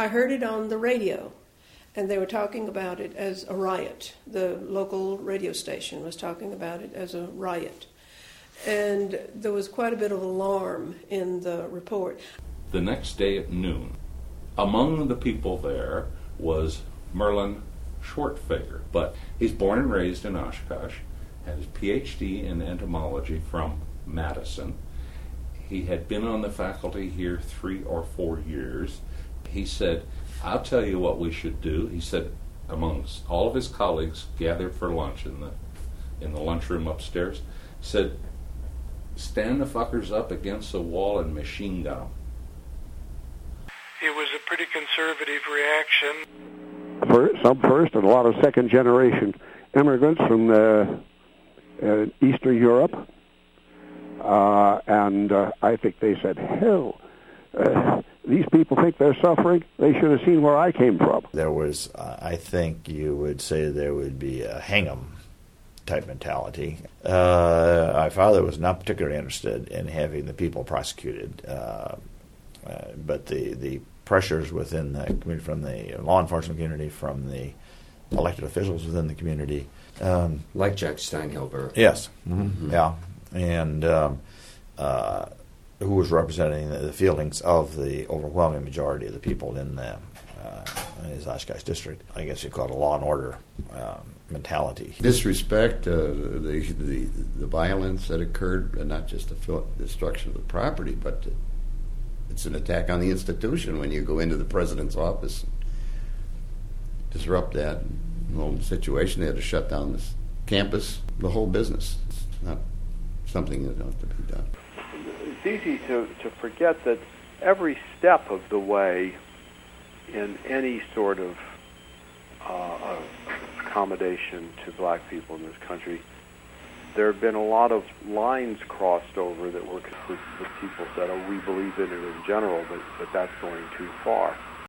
I heard it on the radio, and they were talking about it as a riot. The local radio station was talking about it as a riot. And there was quite a bit of alarm in the report. The next day at noon, among the people there was Merlin Schwertfeger, but he's born and raised in Oshkosh, had his PhD in entomology from Madison. He had been on the faculty here 3 or 4 years. He said, I'll tell you what we should do. He said, amongst all of his colleagues gathered for lunch in the lunchroom upstairs, said, stand the fuckers up against the wall and machine gun them. It was a pretty conservative reaction. Some first and a lot of second generation immigrants from Eastern Europe. And I think they said, hell, these people think they're suffering. They should have seen where I came from. There was, I think you would say there would be a hang 'em type mentality. My father was not particularly interested in having the people prosecuted, but the pressures within the community, from the law enforcement community, from the elected officials within the community. Like Judge Steinhilber. Yes. Mm-hmm. Yeah. And who was representing the feelings of the overwhelming majority of the people in his Oshkosh district. I guess you'd call it a law and order mentality. Disrespect, the violence that occurred, and not just the destruction of the property, but it's an attack on the institution when you go into the president's office, disrupt that whole situation. They had to shut down this campus, the whole business. It's not something that ought to be done. It's easy to forget that every step of the way in any sort of accommodation to black people in this country, there have been a lot of lines crossed over that were, the people said, oh, we believe in it in general, but that's going too far.